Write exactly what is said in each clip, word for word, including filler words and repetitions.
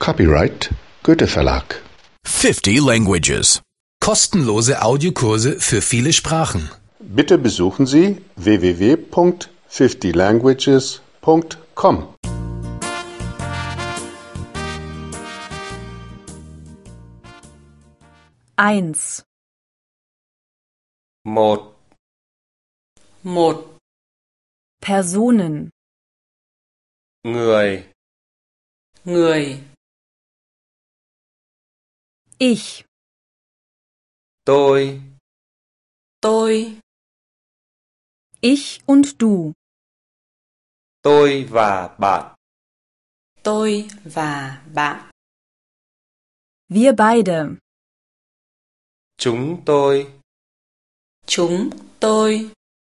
Copyright Goethe Verlag. fifty languages. Kostenlose Audiokurse für viele Sprachen. Bitte besuchen Sie w w w punkt fifty languages punkt com. Eins. một một Personen. người người Ich. tôi tôi Ich und du. tôi và bạn Tôi và bạn. Wir beide. chúng tôi Chúng tôi.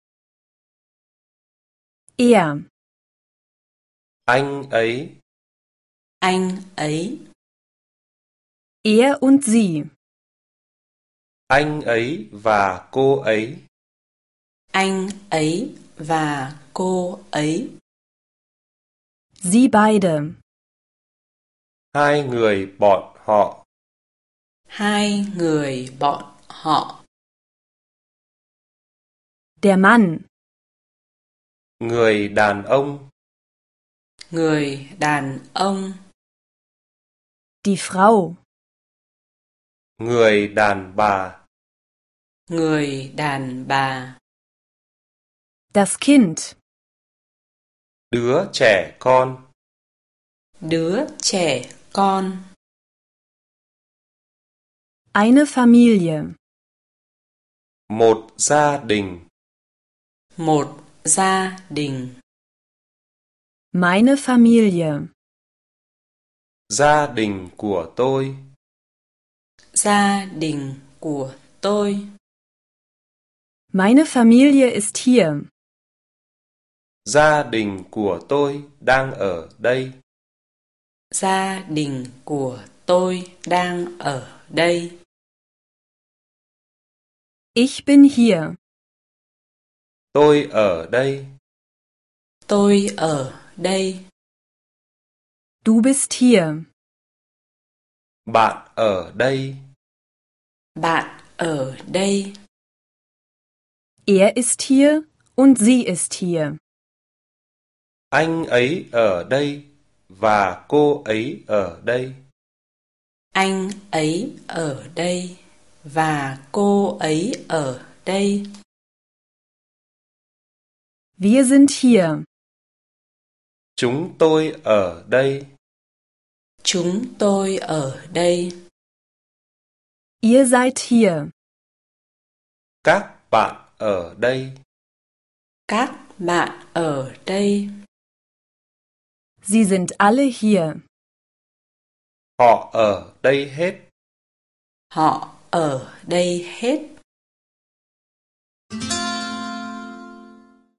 Er. anh ấy Anh ấy. Er und sie. anh ấy và cô ấy Anh ấy và cô ấy. Sie beide. hai người bọn họ Hai người bọn họ. Der Mann. người đàn ông Người đàn ông. Die Frau. người đàn bà Người đàn bà. Das Kind. đứa trẻ con Đứa trẻ con. Eine Familie. một gia đình Một gia đình. Meine Familie. gia đình của tôi Gia đình của tôi. Meine Familie ist hier. gia đình của tôi đang ở đây Gia đình của tôi đang ở đây. Ich bin hier. tôi ở đây Tôi ở đây. Du bist hier. bạn ở đây Bạn ở đây. Er ist hier und sie ist hier. anh ấy ở đây và cô ấy ở đây Anh ấy ở đây và cô ấy ở đây. Wir sind hier. chúng tôi ở đây Chúng tôi ở đây. Ihr seid hier. các bạn ở đây Các bạn ở đây. Sie sind alle hier. họ ở đây hết Họ ở đây hết.